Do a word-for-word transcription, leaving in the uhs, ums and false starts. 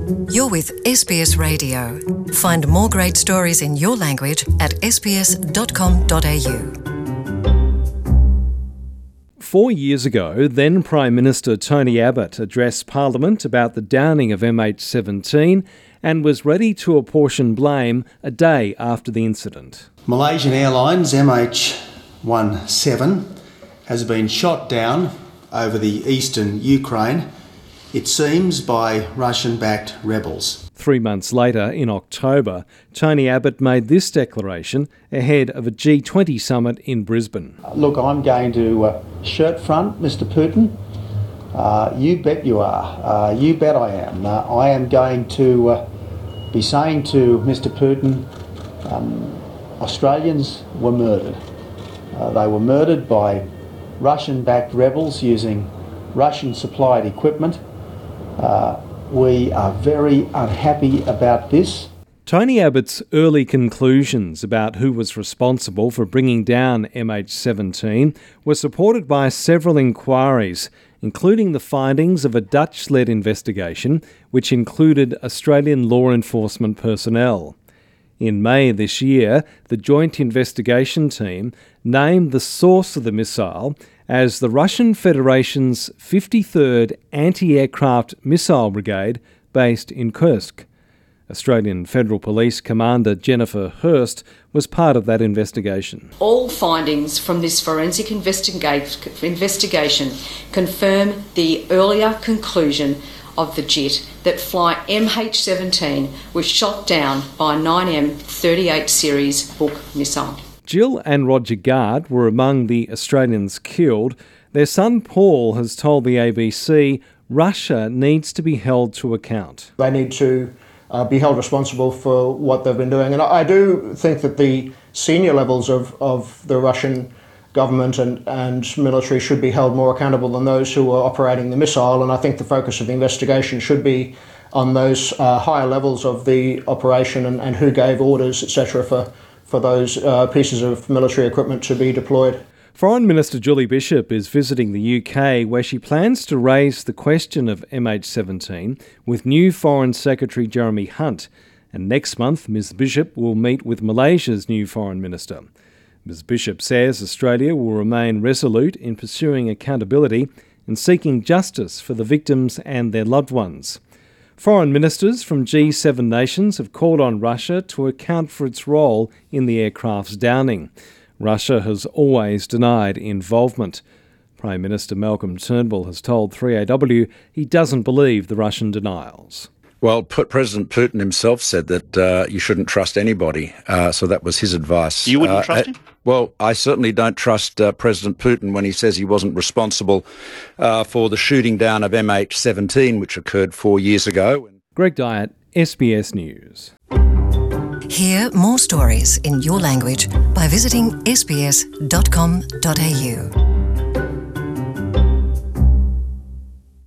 You're with S B S Radio. Find more great stories in your language at s b s dot com dot a u. Four years ago, then Prime Minister Tony Abbott addressed Parliament about the downing of M H seventeen and was ready to apportion blame a day after the incident. Malaysian Airlines M H seventeen has been shot down over the eastern Ukraine, it seems, by Russian-backed rebels. Three months later, in October, Tony Abbott made this declaration ahead of a G twenty summit in Brisbane. Look, I'm going to uh, shirt front Mister Putin. Uh, you bet you are. Uh, you bet I am. Uh, I am going to uh, be saying to Mister Putin, um, Australians were murdered. Uh, they were murdered by Russian-backed rebels using Russian-supplied equipment. Uh, we are very unhappy about this. Tony Abbott's early conclusions about who was responsible for bringing down M H seventeen were supported by several inquiries, including the findings of a Dutch-led investigation which included Australian law enforcement personnel. In May this year, the Joint Investigation Team named the source of the missile as the Russian Federation's fifty-third Anti-Aircraft Missile Brigade based in Kursk. Australian Federal Police Commander Jennifer Hurst was part of that investigation. All findings from this forensic investiga- investigation confirm the earlier conclusion of the jet that Flight M H seventeen was shot down by a nine M thirty-eight series Buk missile. Jill and Roger Gard were among the Australians killed. Their son Paul has told the A B C Russia needs to be held to account. They need to uh, be held responsible for what they've been doing. And I do think that the senior levels of, of the Russian government and, and military should be held more accountable than those who are operating the missile. And I think the focus of the investigation should be on those uh, higher levels of the operation and, and who gave orders, et cetera, for for those uh, pieces of military equipment to be deployed. Foreign Minister Julie Bishop is visiting the U K, where she plans to raise the question of M H seventeen with new Foreign Secretary Jeremy Hunt. And next month, Miz Bishop will meet with Malaysia's new Foreign Minister. Miz Bishop says Australia will remain resolute in pursuing accountability and seeking justice for the victims and their loved ones. Foreign ministers from G seven nations have called on Russia to account for its role in the aircraft's downing. Russia has always denied involvement. Prime Minister Malcolm Turnbull has told three A W he doesn't believe the Russian denials. Well, President Putin himself said that uh, you shouldn't trust anybody, uh, so that was his advice. You wouldn't uh, trust him? Well, I certainly don't trust uh, President Putin when he says he wasn't responsible uh, for the shooting down of M H seventeen, which occurred four years ago. Greg Dyett, S B S News. Hear more stories in your language by visiting s b s dot com dot a u.